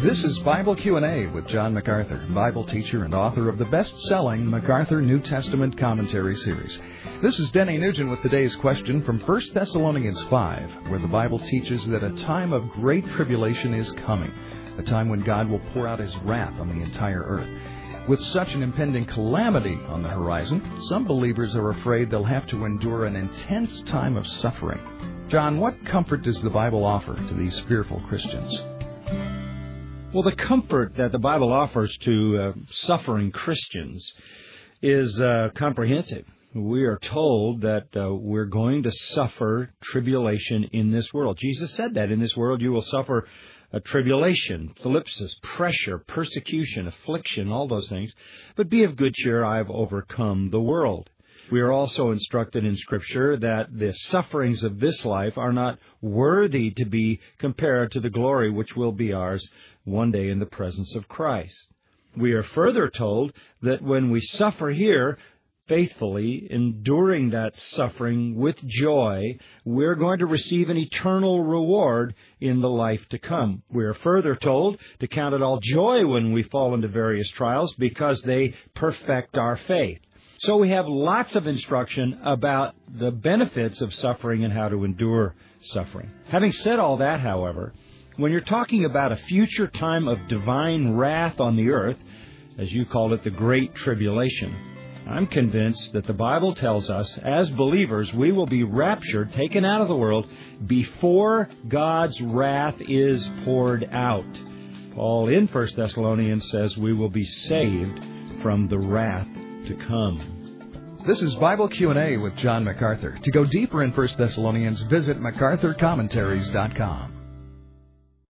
This is Bible Q&A with John MacArthur, Bible teacher and author of the best-selling MacArthur New Testament Commentary Series. This is Denny Nugent with today's question from 1 Thessalonians 5, where the Bible teaches that a time of great tribulation is coming, a time when God will pour out His wrath on the entire earth. With such an impending calamity on the horizon, some believers are afraid they'll have to endure an intense time of suffering. John, what comfort does the Bible offer to these fearful Christians? Well, the comfort that the Bible offers to suffering Christians is comprehensive. We are told that we're going to suffer tribulation in this world. Jesus said that in this world you will suffer a tribulation, thlipsis, pressure, persecution, affliction, all those things. But be of good cheer, I have overcome the world. We are also instructed in Scripture that the sufferings of this life are not worthy to be compared to the glory which will be ours one day in the presence of Christ. We are further told that when we suffer here, faithfully enduring that suffering with joy, we're going to receive an eternal reward in the life to come. We are further told to count it all joy when we fall into various trials because they perfect our faith. So we have lots of instruction about the benefits of suffering and how to endure suffering. Having said all that, however, when you're talking about a future time of divine wrath on the earth, as you called it, the Great Tribulation, I'm convinced that the Bible tells us, as believers, we will be raptured, taken out of the world, before God's wrath is poured out. Paul in 1 Thessalonians says we will be saved from the wrath to come. This is Bible Q&A with John MacArthur. To go deeper in 1 Thessalonians, visit MacArthurCommentaries.com.